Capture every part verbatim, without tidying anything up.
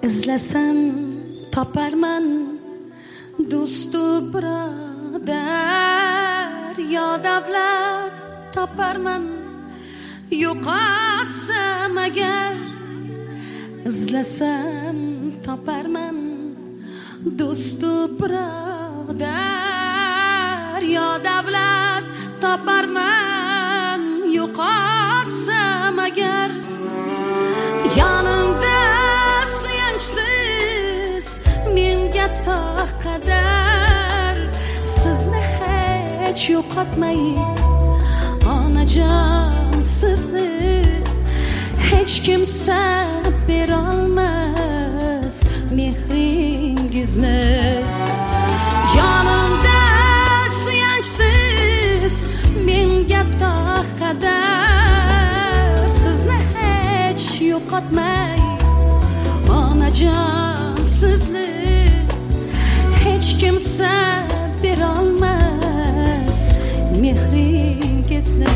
izlasam toparman do'stu birodar, yo davlat toparman yo'qotsam agar, izlasam toparman do'stu birodar, yo davlat toparman yo'qotsam agar, yonimda suyanchsiz menga toq qadar, sizni hech yo'qotmay onajon, sizni hech kimsa berolmas mehringizni, yonimda suyanchsiz menga toq qadar, sizni hech yo'qotmay onajon, sizni hech kimsa berolmas mehringizni.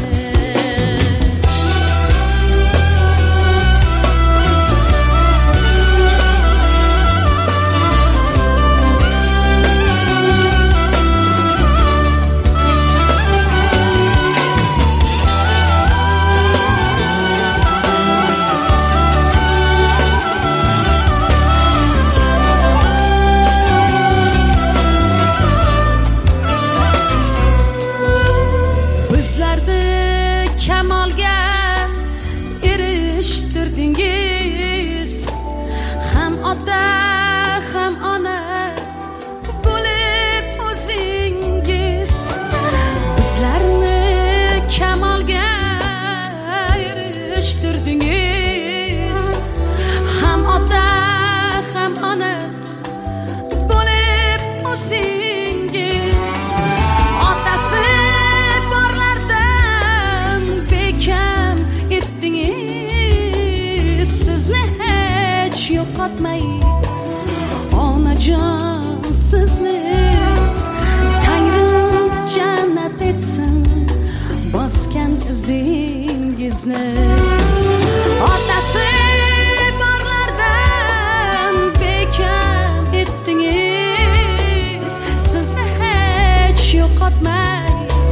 Kamolga erishtirdingiz, ham ota ham ona bo'lib o'zingiz, bizlarni kamolga erishtirdingiz, ham ota ham ona bo'lib o'zingiz, otasi yo'qotmay onajon, sizni Tangrim jannat etsin bosgan izingizni, otasi borlardan bekam etdingiz, sizni hech yo'qotmay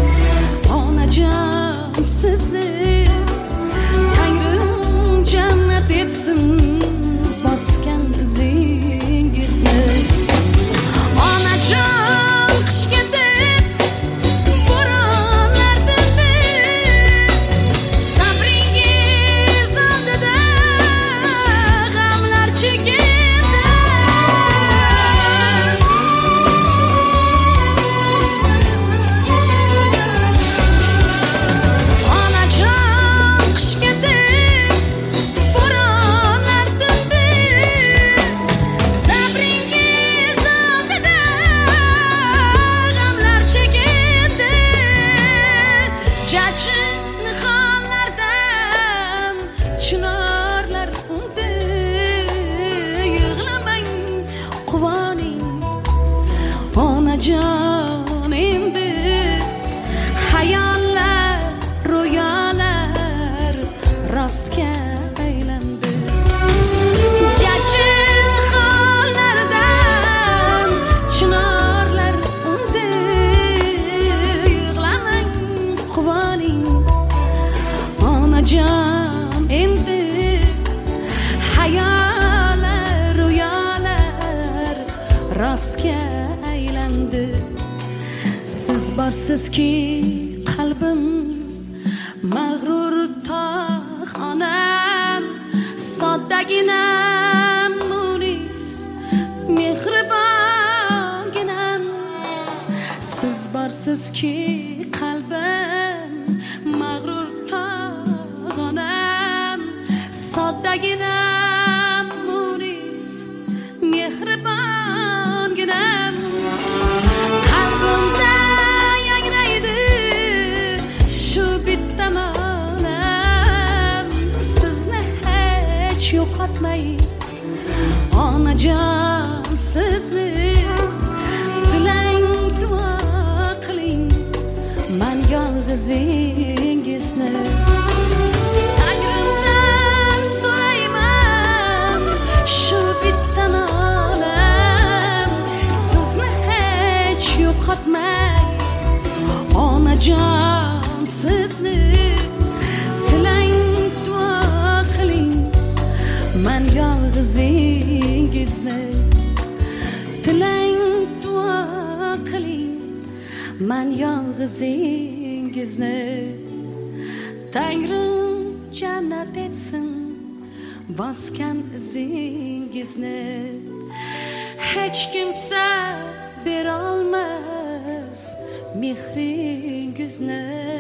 onajon, sizni Tangrim jannat etsin bosgan izingizni, onajon, qish ketib bo'ronlar tindi, sabringiz oldida g'amlar chekindi, onajon, qish ketib bo'ronlar tindi, sabringiz oldida g'amlar chekindi, jajji nihonlardan chinorlar undi, yig'lamang quvoning onajon, endi hayollar ro'yolar rostga aylandi, jajji nihonlardan chinorlar undi, yig'lamang quvoning onajon, endi hayollar ro'yolar rostga aylandi, siz borsizki qalbim mag'rur tog' onam, soddaginam munis mehribonginam, siz borsizki qalbim mag'rur tog' onam, soddaginam munis mehribonginam, qalbimda yangraydi shu bitta ma'nam, sizni hech yo'qotmay onajon, sizni dilang duo qiling man yolg'izingizni, Tangrimdan so'rayman shu bitta boqmay onajon sizni tilang duo qiling man yolg'izingizni tilang duo qiling man yolg'izingizni Tangrim jannat etsin bosgan izingizni hech kimsa berolmas mehringizni